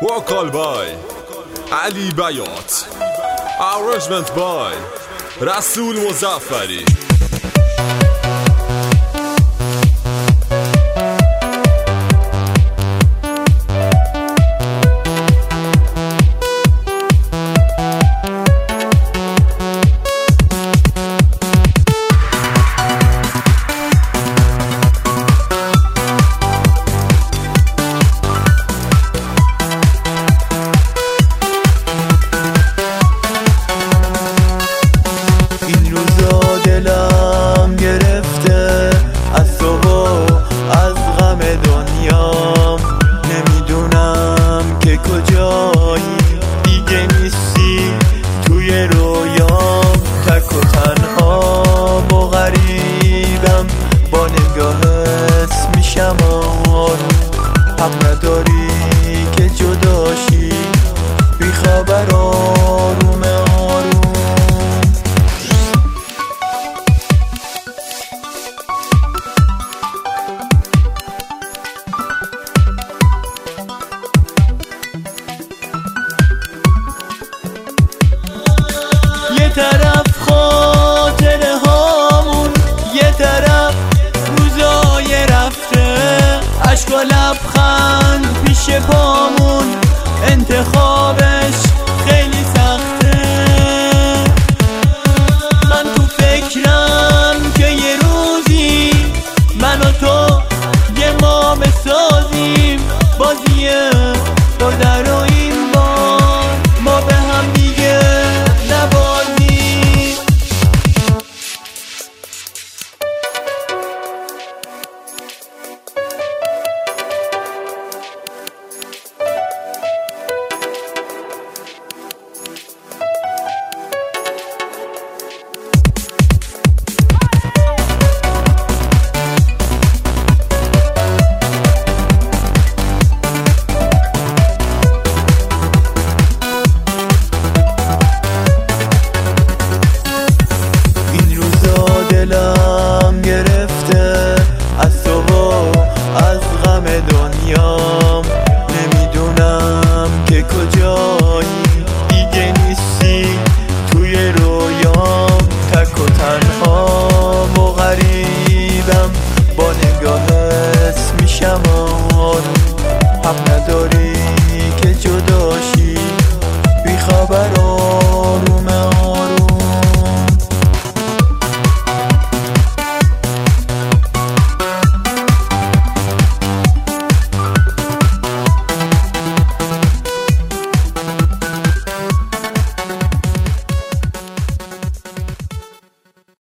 Vocal by Ali Bayat, arrangement by Rasoul Mozaffari. دلم گرفته از تو و از غم دنیام، نمیدونم که کجایی، دیگه نیستی توی رویام. تک و تنها و غریبم، با نگاهت میشم آروم. حق نداری که جداشی، بی خبر آروم آروم. یه طرف خاطره هامون، یه طرف روزای رفته، عشق و لبخند پیش پا